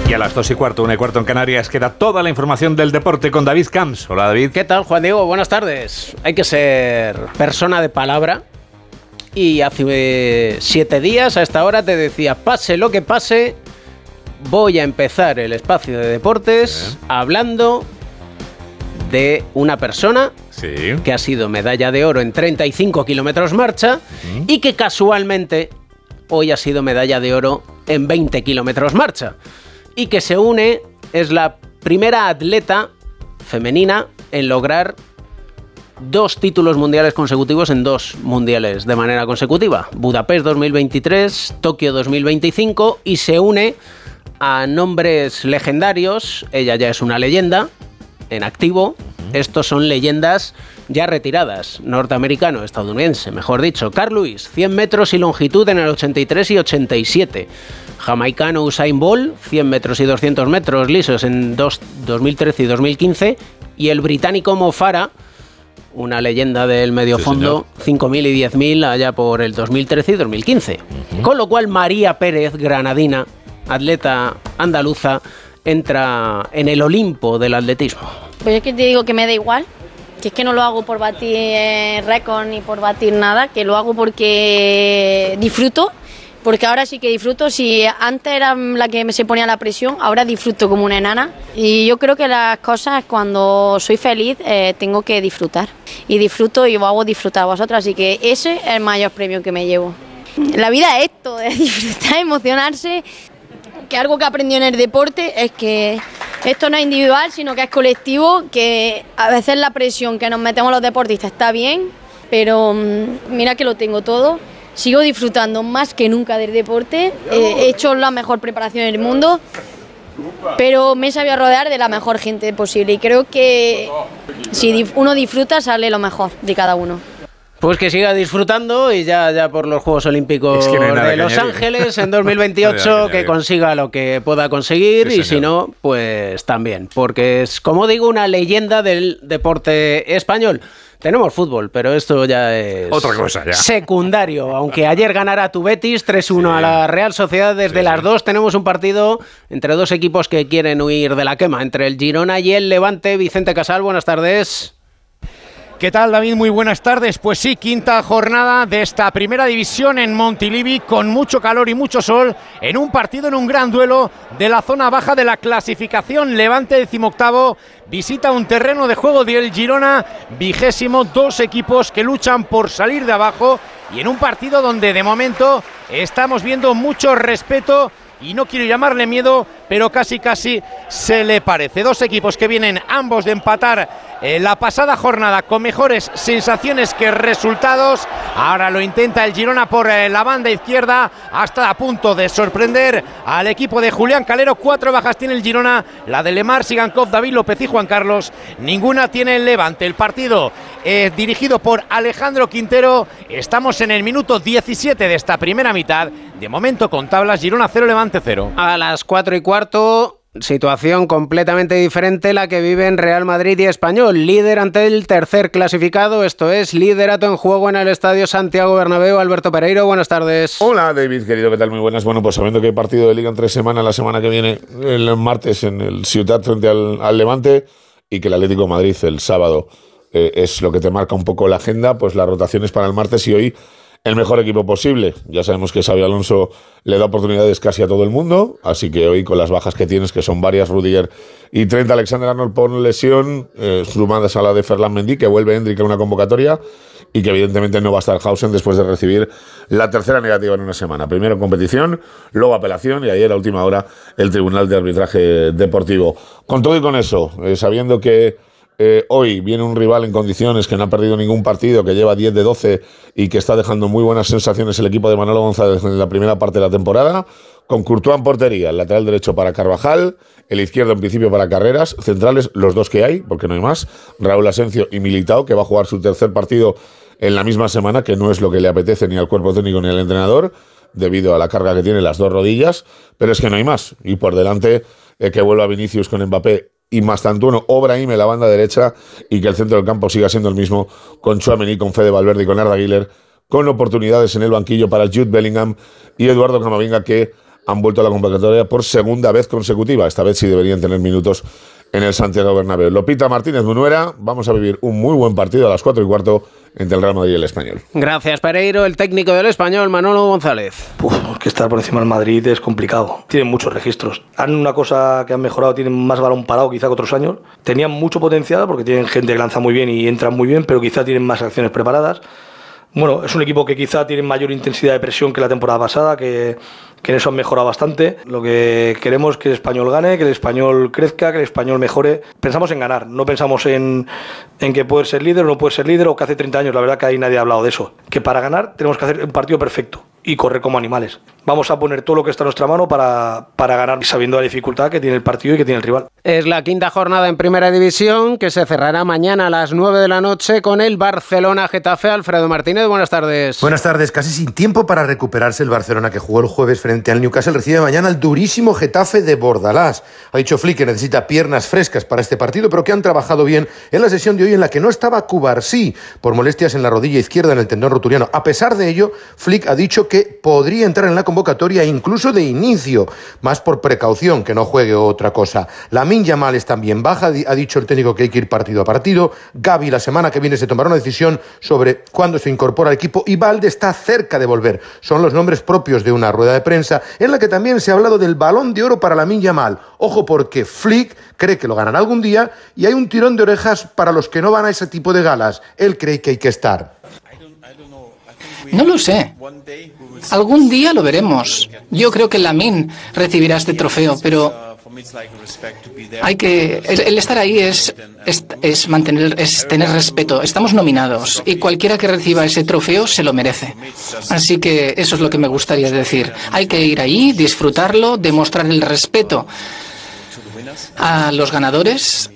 Y a las 2:15, 1:15 en Canarias, queda toda la información del deporte con David Camps. Hola, David. ¿Qué tal, Juan Diego? Buenas tardes. Hay que ser persona de palabra. Y hace 7 días, a esta hora, te decía, pase lo que pase, voy a empezar el espacio de deportes hablando de una persona que ha sido medalla de oro en 35 kilómetros marcha y que casualmente hoy ha sido medalla de oro en 20 kilómetros marcha. Y que se une, es la primera atleta femenina en lograr 2 títulos mundiales consecutivos en 2 mundiales de manera consecutiva. Budapest 2023, Tokio 2025, y se une a nombres legendarios. Ella ya es una leyenda en activo. Estos son leyendas ya retiradas, norteamericano, estadounidense, mejor dicho. Carl Lewis, 100 metros y longitud en el 83 y 87. Jamaicano Usain Bolt, 100 metros y 200 metros lisos en 2013 y 2015. Y el británico Mo Farah, una leyenda del medio fondo, 5.000 y 10.000 allá por el 2013 y 2015. Con lo cual María Pérez, granadina, atleta andaluza, entra en el Olimpo del atletismo. Pues es que te digo que me da igual, que es que no lo hago por batir récord ni por batir nada, que lo hago porque disfruto, porque ahora sí que disfruto. Si antes era la que se ponía la presión, ahora disfruto como una enana. Y yo creo que las cosas, cuando soy feliz, tengo que disfrutar. Y disfruto y os hago disfrutar a vosotros, así que ese es el mayor premio que me llevo. La vida es esto, de disfrutar, emocionarse. Que algo que aprendí en el deporte es que esto no es individual, sino que es colectivo, que a veces la presión que nos metemos los deportistas está bien, pero mira que lo tengo todo. Sigo disfrutando más que nunca del deporte, he hecho la mejor preparación del mundo, pero me he sabido rodear de la mejor gente posible y creo que si uno disfruta sale lo mejor de cada uno. Pues que siga disfrutando y ya por los Juegos Olímpicos de Los Ángeles en 2028 que consiga lo que pueda conseguir, y si no, pues también, porque es, como digo, una leyenda del deporte español. Tenemos fútbol, pero esto ya es otra cosa, secundario. Aunque ayer ganara tu Betis 3-1 a la Real Sociedad, desde las 2 tenemos un partido entre 2 equipos que quieren huir de la quema, entre el Girona y el Levante. Vicente Casal, buenas tardes. ¿Qué tal, David? Muy buenas tardes. Pues sí, 5ª jornada de esta primera división en Montilivi, con mucho calor y mucho sol, en un partido, en un gran duelo de la zona baja de la clasificación. Levante 18º visita un terreno de juego del Girona 20º, 2 equipos que luchan por salir de abajo, y en un partido donde de momento estamos viendo mucho respeto. Y no quiero llamarle miedo, pero casi se le parece. 2 equipos que vienen ambos de empatar la pasada jornada con mejores sensaciones que resultados. Ahora lo intenta el Girona por la banda izquierda, hasta a punto de sorprender al equipo de Julián Calero. 4 bajas tiene el Girona, la de Lemar, Sigankov, David López y Juan Carlos. Ninguna tiene el Levante. El partido dirigido por Alejandro Quintero. Estamos en el minuto 17 de esta primera mitad. De momento con tablas, Girona 0, Levante 0. A las 4:15, situación completamente diferente la que viven Real Madrid y Español. Líder ante el tercer clasificado, esto es liderato en juego en el Estadio Santiago Bernabéu. Alberto Pereiro, buenas tardes. Hola, David, querido, ¿qué tal? Muy buenas. Bueno, pues sabiendo que hay partido de Liga en 3 semanas, la semana que viene, el martes en el Ciutat frente al Levante, y que el Atlético de Madrid el sábado es lo que te marca un poco la agenda, pues la rotación es para el martes y hoy el mejor equipo posible. Ya sabemos que Xabi Alonso le da oportunidades casi a todo el mundo, así que hoy, con las bajas que tienes, que son varias, Rudiger y Trent Alexander-Arnold por lesión, sumadas a la de Ferland Mendy, que vuelve Hendrick a una convocatoria, y que evidentemente no va a estar Hausen después de recibir la tercera negativa en una semana. Primero competición, luego apelación, y ayer a última hora el Tribunal de Arbitraje Deportivo. Con todo y con eso, sabiendo que hoy viene un rival en condiciones, que no ha perdido ningún partido, que lleva 10 de 12 y que está dejando muy buenas sensaciones el equipo de Manolo González en la primera parte de la temporada, con Courtois en portería, el lateral derecho para Carvajal, el izquierdo en principio para Carreras, centrales los 2 que hay, porque no hay más, Raúl Asencio y Militao, que va a jugar su tercer partido en la misma semana, que no es lo que le apetece ni al cuerpo técnico ni al entrenador, debido a la carga que tiene las 2 rodillas, pero es que no hay más. Y por delante, que vuelva Vinicius con Mbappé y Mastantuono o Brahim en la banda derecha, y que el centro del campo siga siendo el mismo, con Tchouaméni, con Fede Valverde y con Arda Güler, con oportunidades en el banquillo para Jude Bellingham y Eduardo Camavinga, que han vuelto a la convocatoria por segunda vez consecutiva. Esta vez sí deberían tener minutos en el Santiago Bernabéu. Lopita Martínez Munuera, vamos a vivir un muy buen partido a las 4:15 entre el Real Madrid y el Español. Gracias, Pereiro. El técnico del Español, Manolo González. Porque estar por encima del Madrid es complicado. Tienen muchos registros. Han una cosa que han mejorado, tienen más balón parado quizá que otros años. Tenían mucho potencial porque tienen gente que lanza muy bien y entra muy bien, pero quizá tienen más acciones preparadas. Bueno, es un equipo que quizá tiene mayor intensidad de presión que la temporada pasada, que en eso han mejorado bastante. Lo que queremos es que el Español gane, que el Español crezca, que el Español mejore. Pensamos en ganar, no pensamos en que puede ser líder o no puede ser líder, o que hace 30 años, la verdad que ahí nadie ha hablado de eso. Que para ganar tenemos que hacer un partido perfecto y correr como animales. Vamos a poner todo lo que está en nuestra mano para ganar, sabiendo la dificultad que tiene el partido y que tiene el rival. Es la quinta jornada en Primera División, que se cerrará mañana a las 9 de la noche con el Barcelona-Getafe. Alfredo Martínez, buenas tardes. Buenas tardes. Casi sin tiempo para recuperarse el Barcelona, que jugó el jueves frente al Newcastle, recibe mañana el durísimo Getafe de Bordalás. Ha dicho Flick que necesita piernas frescas para este partido, pero que han trabajado bien en la sesión de hoy, en la que no estaba Cubarsí por molestias en la rodilla izquierda en el tendón rotuliano. A pesar de ello, Flick ha dicho que podría entrar en la convocatoria incluso de inicio, más por precaución que no juegue otra cosa. Lamine Yamal es también baja, ha dicho el técnico que hay que ir partido a partido. Gavi la semana que viene se tomará una decisión sobre cuándo se incorpora al equipo, y Valde está cerca de volver. Son los nombres propios de una rueda de prensa en la que también se ha hablado del Balón de Oro para Lamine Yamal. Ojo, porque Flick cree que lo ganará algún día y hay un tirón de orejas para los que no van a ese tipo de galas. Él cree que hay que estar. No lo sé. Algún día lo veremos. Yo creo que Lamine recibirá este trofeo, pero el estar ahí es tener respeto. Estamos nominados y cualquiera que reciba ese trofeo se lo merece. Así que eso es lo que me gustaría decir. Hay que ir ahí, disfrutarlo, demostrar el respeto a los ganadores,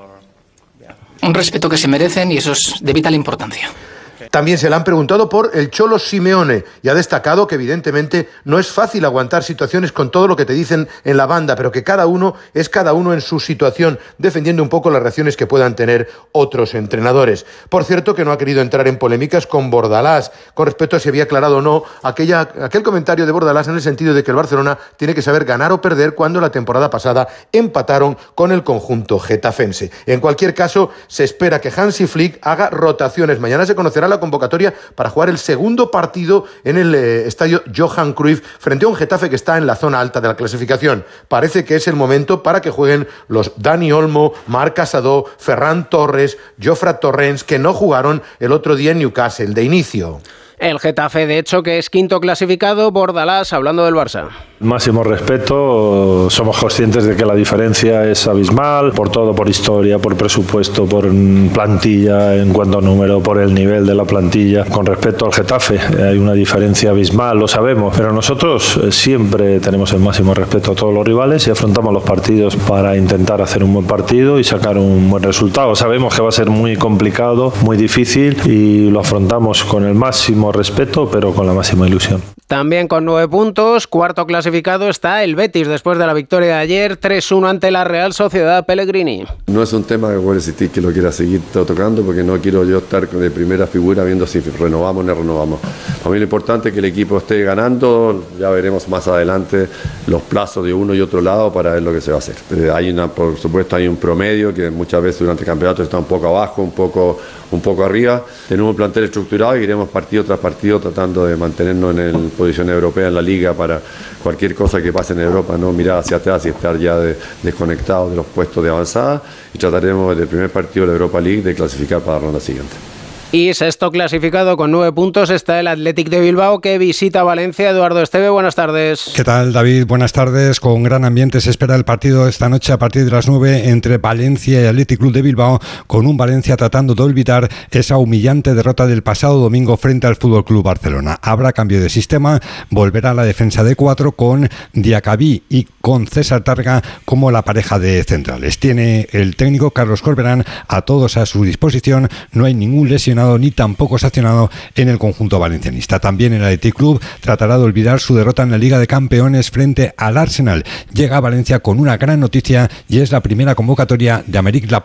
un respeto que se merecen, y eso es de vital importancia. También se le han preguntado por el Cholo Simeone y ha destacado que evidentemente no es fácil aguantar situaciones con todo lo que te dicen en la banda, pero que cada uno es cada uno en su situación, defendiendo un poco las reacciones que puedan tener otros entrenadores. Por cierto, que no ha querido entrar en polémicas con Bordalás con respecto a si había aclarado o no aquel comentario de Bordalás, en el sentido de que el Barcelona tiene que saber ganar o perder, cuando la temporada pasada empataron con el conjunto getafense. En cualquier caso, se espera que Hansi Flick haga rotaciones. Mañana se conocerá la convocatoria para jugar el segundo partido en el estadio Johan Cruyff frente a un Getafe que está en la zona alta de la clasificación. Parece que es el momento para que jueguen los Dani Olmo, Marc Casado, Ferran Torres, Jofre Torrens, que no jugaron el otro día en Newcastle de inicio. El Getafe, de hecho, que es quinto clasificado. Bordalás, hablando del Barça. Máximo respeto, somos conscientes de que la diferencia es abismal, por todo, por historia, por presupuesto, por plantilla, en cuanto a número, por el nivel de la plantilla. Con respecto al Getafe, hay una diferencia abismal, lo sabemos, pero nosotros siempre tenemos el máximo respeto a todos los rivales y afrontamos los partidos para intentar hacer un buen partido y sacar un buen resultado. Sabemos que va a ser muy complicado, muy difícil, y lo afrontamos con el máximo respeto, pero con la máxima ilusión. También con 9 puntos, cuarto clasificado está el Betis, después de la victoria de ayer, 3-1 ante la Real Sociedad. Pellegrini. No es un tema que puedo decir que lo quiera seguir tocando, porque no quiero yo estar de primera figura viendo si renovamos o no renovamos. A mí lo importante es que el equipo esté ganando, ya veremos más adelante los plazos de uno y otro lado para ver lo que se va a hacer. Por supuesto hay un promedio que muchas veces durante el campeonato está un poco abajo, un poco arriba. Tenemos un plantel estructurado y iremos partido tras partido tratando de mantenernos en posición europea en la liga, para cualquier cosa que pase en Europa no mirar hacia atrás y estar ya desconectados de los puestos de avanzada, y trataremos desde el primer partido de la Europa League de clasificar para la ronda siguiente. Y sexto clasificado con 9 puntos está el Athletic de Bilbao, que visita Valencia. Eduardo Esteve, buenas tardes. ¿Qué tal, David? Buenas tardes. Con gran ambiente se espera el partido esta noche a partir de las 9 entre Valencia y Athletic Club de Bilbao, con un Valencia tratando de olvidar esa humillante derrota del pasado domingo frente al FC Barcelona. Habrá cambio de sistema, volverá la defensa de 4 con Diacabí y con César Targa como la pareja de centrales. Tiene el técnico Carlos Corberán a todos a su disposición, no hay ningún lesionado ni tampoco sancionado en el conjunto valencianista. También el Athletic Club tratará de olvidar su derrota en la Liga de Campeones frente al Arsenal. Llega a Valencia con una gran noticia y es la primera convocatoria de Aymeric Laporte.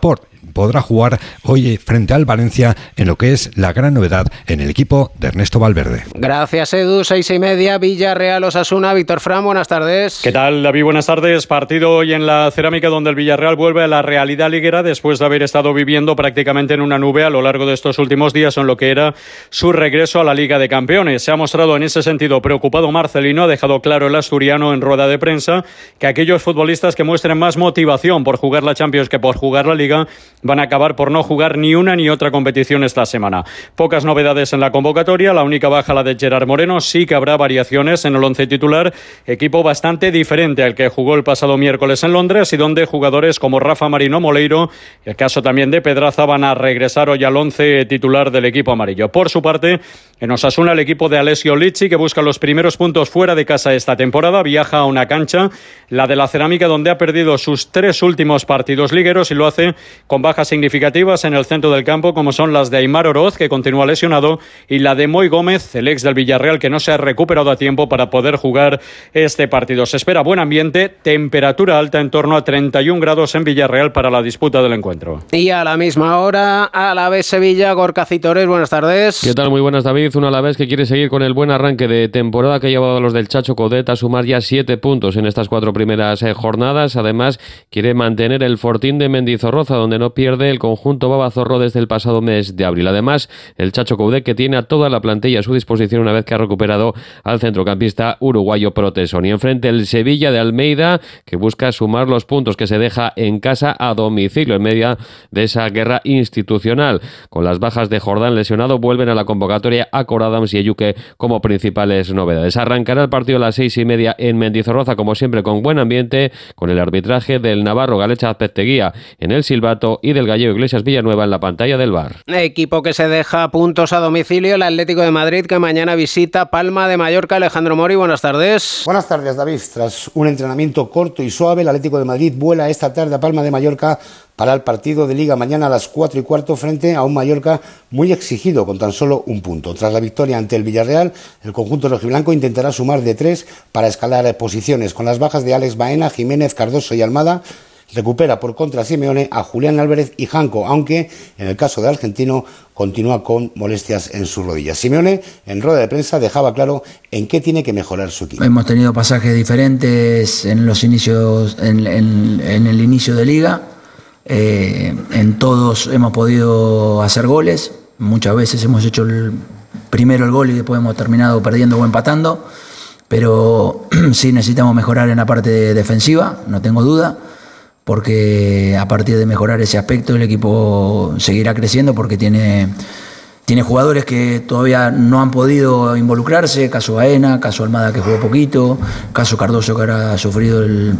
podrá jugar hoy frente al Valencia en lo que es la gran novedad en el equipo de Ernesto Valverde. Gracias, Edu. 6:30, Villarreal Osasuna. Víctor Fran, buenas tardes. ¿Qué tal, David? Buenas tardes. Partido hoy en la Cerámica donde el Villarreal vuelve a la realidad liguera después de haber estado viviendo prácticamente en una nube a lo largo de estos últimos días en lo que era su regreso a la Liga de Campeones. Se ha mostrado en ese sentido preocupado Marcelino. Ha dejado claro el asturiano en rueda de prensa que aquellos futbolistas que muestren más motivación por jugar la Champions que por jugar la Liga van a acabar por no jugar ni una ni otra competición esta semana. Pocas novedades en la convocatoria. La única baja, la de Gerard Moreno. Sí que habrá variaciones en el once titular. Equipo bastante diferente al que jugó el pasado miércoles en Londres y donde jugadores como Rafa Marino, Moleiro, el caso también de Pedraza, van a regresar hoy al once titular del equipo amarillo. Por su parte, en Osasuna, el equipo de Alessio Licci, que busca los primeros puntos fuera de casa esta temporada, viaja a una cancha, la de la Cerámica, donde ha perdido sus 3 últimos partidos ligueros y lo hace con bajas significativas en el centro del campo, como son las de Aimar Oroz, que continúa lesionado, y la de Moy Gómez, el ex del Villarreal, que no se ha recuperado a tiempo para poder jugar este partido. Se espera buen ambiente, temperatura alta en torno a 31 grados en Villarreal para la disputa del encuentro. Y a la misma hora, Alavés Sevilla, Gorka Citores, buenas tardes. ¿Qué tal? Muy buenas, David. Un Alavés que quiere seguir con el buen arranque de temporada que ha llevado a los del Chacho Coudet a sumar ya 7 puntos en estas 4 primeras jornadas. Además, quiere mantener el fortín de Mendizorroza, donde no pierde el conjunto babazorro desde el pasado mes de abril. Además, el Chacho Coudet, que tiene a toda la plantilla a su disposición una vez que ha recuperado al centrocampista uruguayo Proteson. Y enfrente el Sevilla de Almeida, que busca sumar los puntos que se deja en casa a domicilio en medio de esa guerra institucional. Con las bajas de Jordán lesionado, vuelven a la convocatoria a Adams y Eyuke como principales novedades. Arrancará el partido a las 6:30 en Mendizorroza, como siempre con buen ambiente, con el arbitraje del navarro Galecha Azpeitia en el silbato y del gallego Iglesias Villanueva en la pantalla del VAR. Equipo que se deja puntos a domicilio, el Atlético de Madrid, que mañana visita Palma de Mallorca. Alejandro Mori, buenas tardes. Buenas tardes, David. Tras un entrenamiento corto y suave, el Atlético de Madrid vuela esta tarde a Palma de Mallorca para el partido de Liga mañana a las 4:15 frente a un Mallorca muy exigido con tan solo un punto. Tras la victoria ante el Villarreal, el conjunto rojiblanco intentará sumar de 3 para escalar posiciones. Con las bajas de Alex Baena, Jiménez, Cardoso y Almada, recupera por contra Simeone a Julián Álvarez y Janko, aunque en el caso del argentino continúa con molestias en sus rodillas. Simeone, en rueda de prensa, dejaba claro en qué tiene que mejorar su equipo. Hemos tenido pasajes diferentes en los inicios, en el inicio de Liga. En todos hemos podido hacer goles. Muchas veces hemos hecho primero el gol y después hemos terminado perdiendo o empatando. Pero sí necesitamos mejorar en la parte defensiva, no tengo duda, porque a partir de mejorar ese aspecto el equipo seguirá creciendo porque tiene jugadores que todavía no han podido involucrarse, caso Baena, caso Almada que jugó poquito, caso Cardoso que ahora ha sufrido en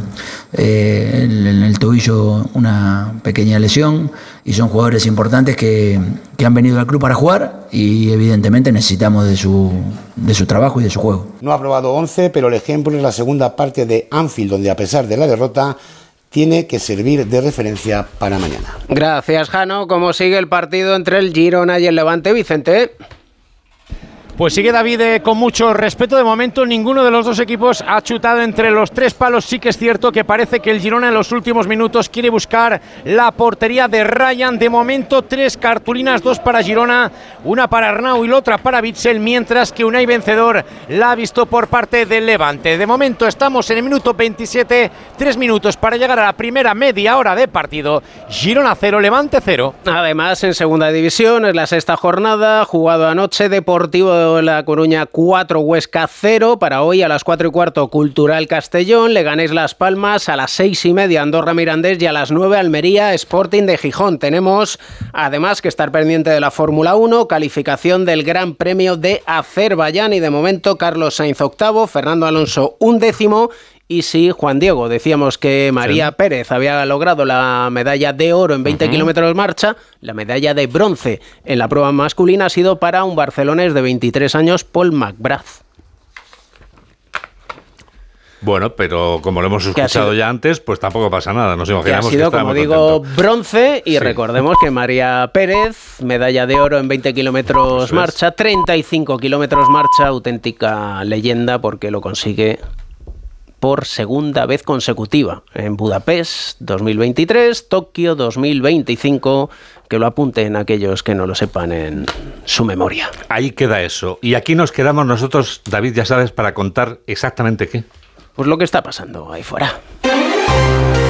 el tobillo una pequeña lesión, y son jugadores importantes que han venido al club para jugar y evidentemente necesitamos de su trabajo y de su juego. No ha probado 11, pero el ejemplo es la segunda parte de Anfield, donde a pesar de la derrota tiene que servir de referencia para mañana. Gracias, Jano. ¿Cómo sigue el partido entre el Girona y el Levante, Vicente? Pues sigue David con mucho respeto. De momento ninguno de los dos equipos ha chutado entre los 3 palos. Sí que es cierto que parece que el Girona en los últimos minutos quiere buscar la portería de Ryan. De momento 3 cartulinas, 2 para Girona, una para Arnau y la otra para Bitzel, mientras que Unai Vencedor la ha visto por parte del Levante. De momento estamos en el minuto 27, 3 minutos para llegar a la primera media hora de partido. Girona 0, Levante 0. Además, en segunda división, es la 6ª jornada, jugado anoche, Deportivo La Coruña 4, Huesca 0. Para hoy a las 4:15 Cultural Castellón, Leganés Las Palmas, a las 6:30 Andorra Mirandés y a las 9 Almería Sporting de Gijón. Tenemos además que estar pendiente de la Fórmula 1, calificación del Gran Premio de Azerbaiyán, y de momento Carlos Sainz octavo, Fernando Alonso 11º. Y sí, Juan Diego, decíamos que María Pérez había logrado la medalla de oro en 20 kilómetros marcha. La medalla de bronce en la prueba masculina ha sido para un barcelonés de 23 años, Paul McGrath. Bueno, pero como lo hemos escuchado ya antes, pues tampoco pasa nada. Nos imaginamos que ha sido, como digo, bronce. Y sí, recordemos que María Pérez, medalla de oro en 20 kilómetros marcha, 35 kilómetros marcha, auténtica leyenda porque lo consigue por segunda vez consecutiva. En Budapest 2023, Tokio 2025, que lo apunten aquellos que no lo sepan en su memoria. Ahí queda eso. Y aquí nos quedamos nosotros, David, ya sabes, para contar exactamente qué. Pues lo que está pasando ahí fuera.